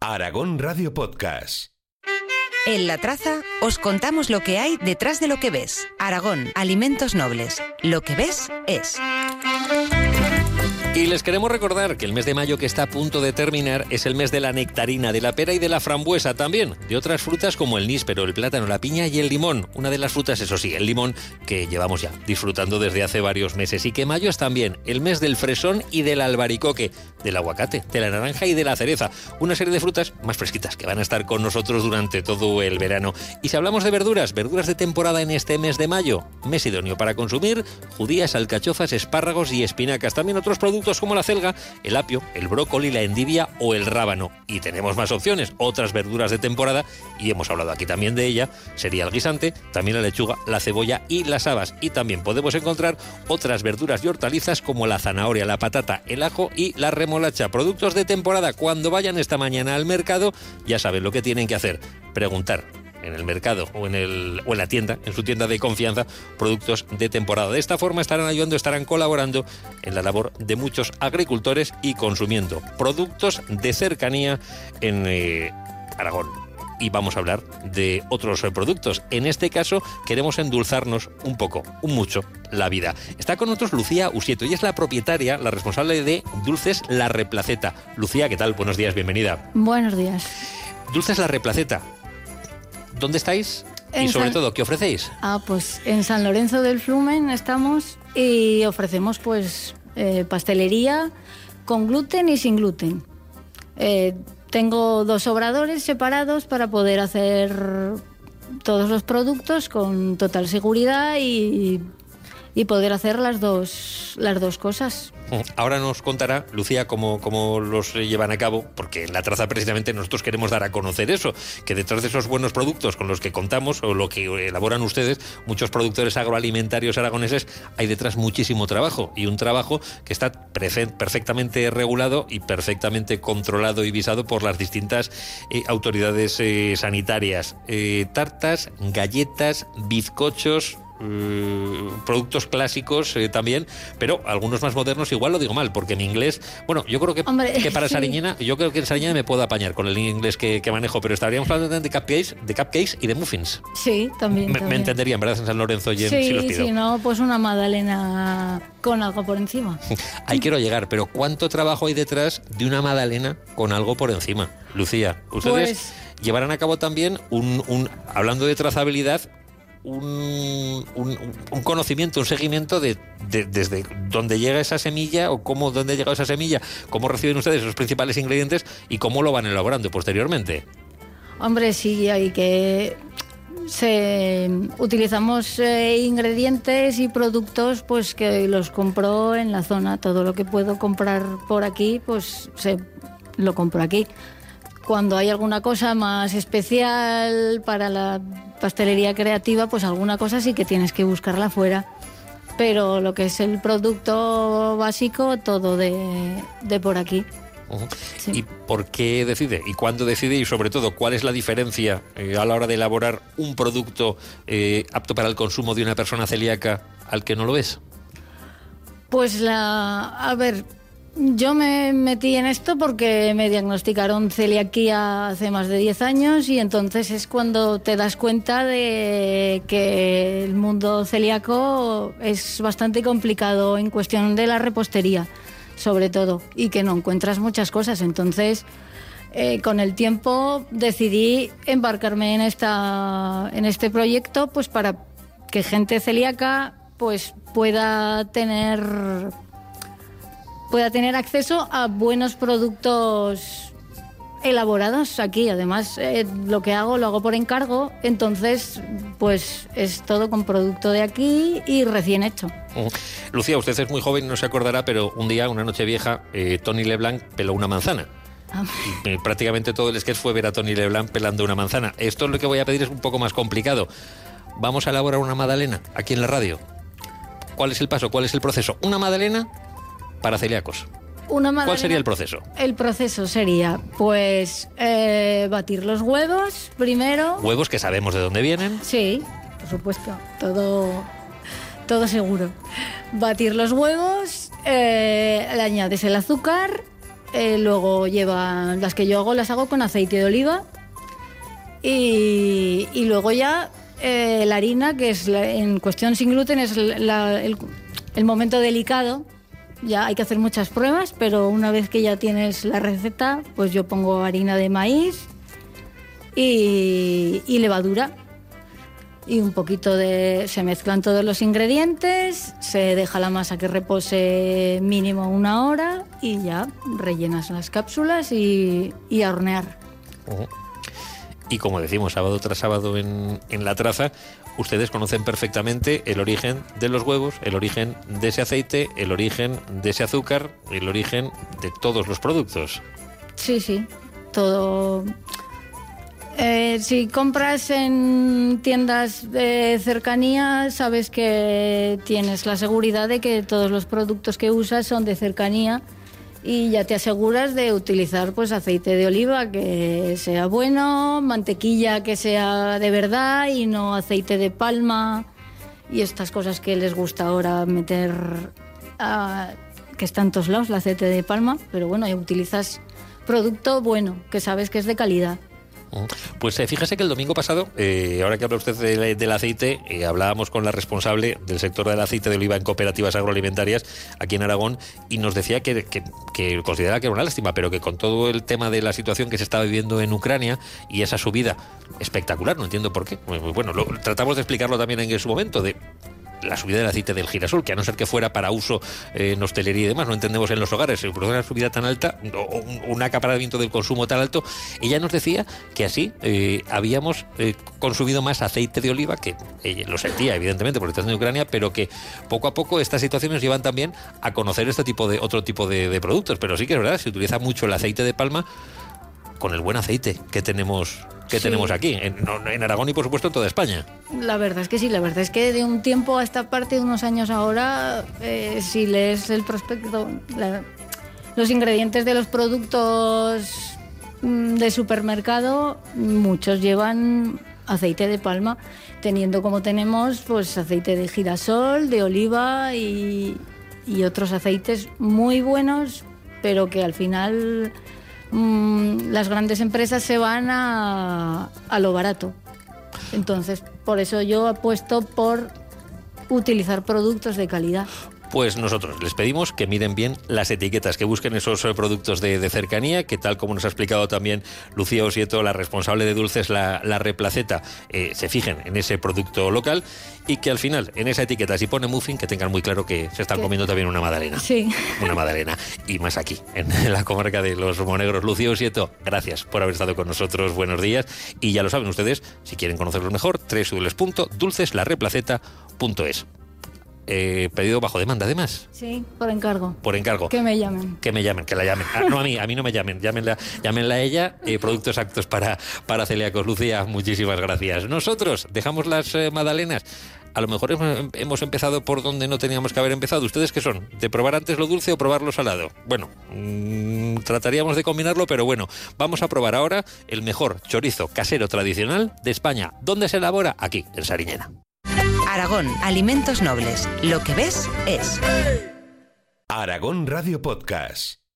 Aragón Radio Podcast. En La Traza os contamos lo que hay detrás de lo que ves. Aragón, alimentos nobles. Lo que ves es... Y les queremos recordar que el mes de mayo que está a punto de terminar es el mes de la nectarina, de la pera y de la frambuesa también, de otras frutas como el níspero, el plátano, la piña y el limón. Una de las frutas, eso sí, el limón, que llevamos ya disfrutando desde hace varios meses. Y que mayo es también el mes del fresón y del albaricoque, del aguacate, de la naranja y de la cereza. Una serie de frutas más fresquitas que van a estar con nosotros durante todo el verano. Y si hablamos de verduras, verduras de temporada en este mes de mayo, mes idóneo para consumir judías, alcachofas, espárragos y espinacas. También otros productos como la celga, el apio, el brócoli, la endivia o el rábano. Y tenemos más opciones, otras verduras de temporada, y hemos hablado aquí también de ella, sería el guisante, también la lechuga, la cebolla y las habas. Y también podemos encontrar otras verduras y hortalizas como la zanahoria, la patata, el ajo y la remolacha. Productos de temporada. Cuando vayan esta mañana al mercado, ya saben lo que tienen que hacer: preguntar en el mercado o en la tienda, en su tienda de confianza, productos de temporada. De esta forma estarán ayudando, estarán colaborando en la labor de muchos agricultores y consumiendo productos de cercanía en Aragón. Y vamos a hablar de otros productos. En este caso queremos endulzarnos un poco, un mucho, la vida. Está con nosotros Lucía Usieto, y es la propietaria, la responsable de Dulces La Replaceta. Lucía, ¿qué tal? Buenos días, bienvenida. Buenos días. Dulces La Replaceta. ¿Dónde estáis? Y sobre todo, ¿qué ofrecéis? Pues en San Lorenzo del Flumen estamos y ofrecemos pastelería con gluten y sin gluten. Tengo 2 obradores separados para poder hacer todos los productos con total seguridad y poder hacer las dos cosas. Ahora nos contará Lucía cómo los llevan a cabo, porque en La Traza precisamente nosotros queremos dar a conocer eso, que detrás de esos buenos productos con los que contamos o lo que elaboran ustedes, muchos productores agroalimentarios aragoneses, hay detrás muchísimo trabajo, y un trabajo que está perfectamente regulado y perfectamente controlado y visado por las distintas autoridades sanitarias. Tartas, galletas, bizcochos, productos clásicos también, pero algunos más modernos. Igual lo digo mal, porque mi inglés, yo creo que para Sariñena, yo creo que en Sariñena me puedo apañar con el inglés que manejo, pero estaríamos hablando de cupcakes y de muffins. Sí, también. Me entenderían, ¿verdad? En San Lorenzo y si los pido. Sí, no, pues una magdalena con algo por encima. Ahí quiero llegar, pero ¿cuánto trabajo hay detrás de una magdalena con algo por encima? Lucía, ustedes llevarán a cabo también hablando de trazabilidad, un conocimiento, un seguimiento desde dónde llega esa semilla o dónde ha llegado esa semilla, cómo reciben ustedes esos principales ingredientes y cómo lo van elaborando posteriormente. Hombre, sí, utilizamos ingredientes y productos que los compro en la zona. Todo lo que puedo comprar por aquí, lo compro aquí. Cuando hay alguna cosa más especial para la pastelería creativa, alguna cosa sí que tienes que buscarla fuera. Pero lo que es el producto básico, todo de por aquí. Uh-huh. Sí. ¿Y por qué decide? ¿Y cuándo decide? Y sobre todo, ¿cuál es la diferencia a la hora de elaborar un producto apto para el consumo de una persona celíaca al que no lo es? Yo me metí en esto porque me diagnosticaron celiaquía hace más de 10 años, y entonces es cuando te das cuenta de que el mundo celíaco es bastante complicado en cuestión de la repostería, sobre todo, y que no encuentras muchas cosas. Entonces, con el tiempo decidí embarcarme en este proyecto, para que gente celíaca pueda tener acceso a buenos productos elaborados aquí. Además, lo hago por encargo, entonces es todo con producto de aquí y recién hecho. Lucía, usted es muy joven, no se acordará, pero un día, una noche vieja, Tony Leblanc peló una manzana. Y prácticamente todo el sketch fue ver a Tony Leblanc pelando una manzana. Esto es lo que voy a pedir, es un poco más complicado. Vamos a elaborar una magdalena aquí en la radio. ¿Cuál es el paso? ¿Cuál es el proceso? Una magdalena para celíacos. ¿Cuál sería el proceso? El proceso sería, batir los huevos primero. ¿Huevos que sabemos de dónde vienen? Sí, por supuesto, todo seguro. Batir los huevos, le añades el azúcar luego llevan, las que yo hago las hago con aceite de oliva y luego ya la harina, que es en cuestión sin gluten, es el momento delicado. Ya hay que hacer muchas pruebas, pero una vez que ya tienes la receta, pues yo pongo harina de maíz y levadura. Y un poquito se mezclan todos los ingredientes, se deja la masa que repose mínimo 1 hora y ya rellenas las cápsulas y a hornear. Y como decimos, sábado tras sábado en La Traza, ustedes conocen perfectamente el origen de los huevos, el origen de ese aceite, el origen de ese azúcar, el origen de todos los productos. Sí, todo. Si compras en tiendas de cercanía, sabes que tienes la seguridad de que todos los productos que usas son de cercanía y ya te aseguras de utilizar pues aceite de oliva que sea bueno, mantequilla que sea de verdad y no aceite de palma y estas cosas que les gusta ahora meter, que está en todos lados el aceite de palma, pero bueno, ya utilizas producto bueno, que sabes que es de calidad. Pues fíjese que el domingo pasado, ahora que habla usted del aceite, hablábamos con la responsable del sector del aceite de oliva en cooperativas agroalimentarias aquí en Aragón y nos decía que consideraba que era una lástima, pero que con todo el tema de la situación que se estaba viviendo en Ucrania y esa subida espectacular, no entiendo por qué, bueno, tratamos de explicarlo también en su momento, de la subida del aceite del girasol, que a no ser que fuera para uso en hostelería y demás, no entendemos en los hogares, por una subida tan alta, un acaparamiento del consumo tan alto, ella nos decía que así habíamos consumido más aceite de oliva, que ella lo sentía evidentemente por el tema de Ucrania, pero que poco a poco estas situaciones llevan también a conocer otro tipo de productos, pero sí que es verdad, se utiliza mucho el aceite de palma con el buen aceite que tenemos aquí, en Aragón y por supuesto en toda España. La verdad es que sí, la verdad es que de un tiempo a esta parte, de unos años ahora, si lees el prospecto, los ingredientes de los productos de supermercado, muchos llevan aceite de palma, teniendo como tenemos pues aceite de girasol, de oliva y otros aceites muy buenos, pero que al final las grandes empresas se van a lo barato. Entonces, por eso yo apuesto por utilizar productos de calidad. Pues nosotros les pedimos que miren bien las etiquetas, que busquen esos productos de cercanía, que tal como nos ha explicado también Lucía Osieto, la responsable de dulces La Replaceta, se fijen en ese producto local y que al final, en esa etiqueta, si pone muffin, que tengan muy claro que se están comiendo también una magdalena. Sí. Una magdalena. Y más aquí, en la comarca de los Monegros. Lucía Osieto, gracias por haber estado con nosotros. Buenos días. Y ya lo saben ustedes, si quieren conocerlos mejor, www.dulceslarreplaceta.es. Pedido bajo demanda, además. Sí, por encargo. Por encargo. Que me llamen. Que la llamen. No, a mí no me llamen. Llámenla a ella. Productos aptos para celíacos. Lucía, muchísimas gracias. Nosotros dejamos las magdalenas. A lo mejor hemos empezado por donde no teníamos que haber empezado. ¿Ustedes qué son? ¿De probar antes lo dulce o probar lo salado? Bueno, trataríamos de combinarlo, pero bueno, vamos a probar ahora el mejor chorizo casero tradicional de España. ¿Dónde se elabora? Aquí, en Sariñena. Aragón, alimentos nobles. Lo que ves es. Aragón Radio Podcast.